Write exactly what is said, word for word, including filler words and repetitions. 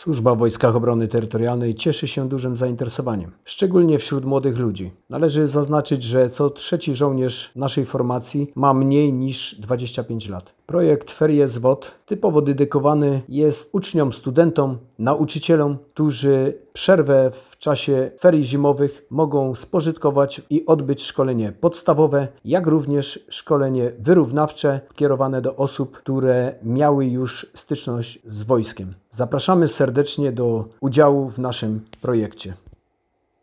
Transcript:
Służba w Wojskach Obrony Terytorialnej cieszy się dużym zainteresowaniem, szczególnie wśród młodych ludzi. Należy zaznaczyć, że co trzeci żołnierz naszej formacji ma mniej niż dwadzieścia pięć lat. Projekt Ferie z W O T typowo dedykowany jest uczniom, studentom, nauczycielom, którzy przerwę w czasie ferii zimowych mogą spożytkować i odbyć szkolenie podstawowe, jak również szkolenie wyrównawcze kierowane do osób, które miały już styczność z wojskiem. Zapraszamy serdecznie do udziału w naszym projekcie.